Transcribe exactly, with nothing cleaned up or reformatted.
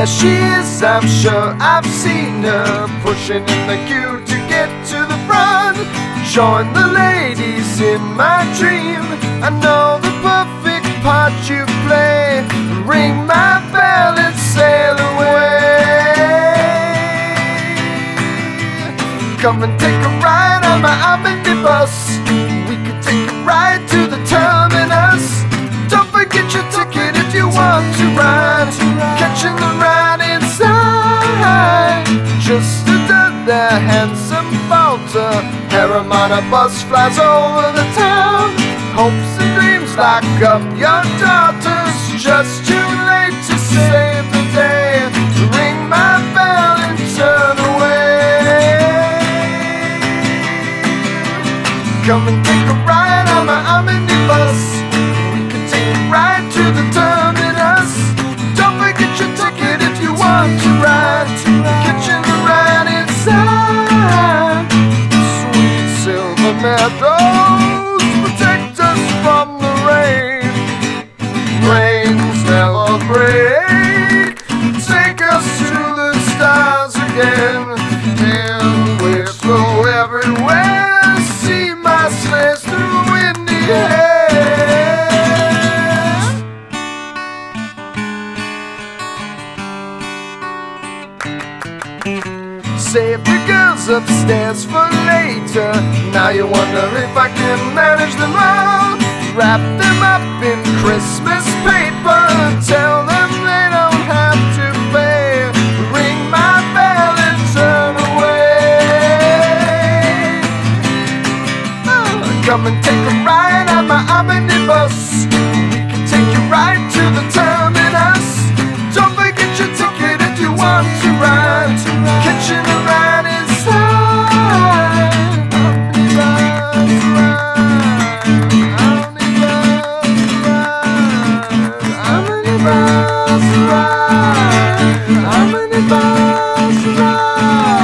There she is, I'm sure I've seen her, pushing in the queue to get to the front. Join the ladies in my dream. I know the perfect part you play. Ring my bell and sail away. Come and take a ride on my omnibus. We could take a ride to the terminus. Don't forget your ticket if you want to ride. Catching the ride inside. Just another handsome falter. Paramount bus flies over the town. Hopes and dreams lock up your daughters. Just too late to save the day. Ring my bell and turn away. Come and take a ride on my omnibus. We can take a ride to the terminus. Don't forget your ticket if you want to ride. Catching the ride inside. Sweet silver meadows protect us from the rain. Rains never break. Take us to the stars again. And we flow everywhere. See my sleighs through in the air. Save the girls upstairs for later. Now you wonder if I can manage them all. Wrap them up in Christmas paper. Tell them they don't have to pay. Ring my bell and turn away. Oh, come and take a ride on my omnibus. We can take you right to the terminus. Don't forget your ticket if you want to ride. Catching a ride inside. Omnibus ride. Omnibus ride. Omnibus ride.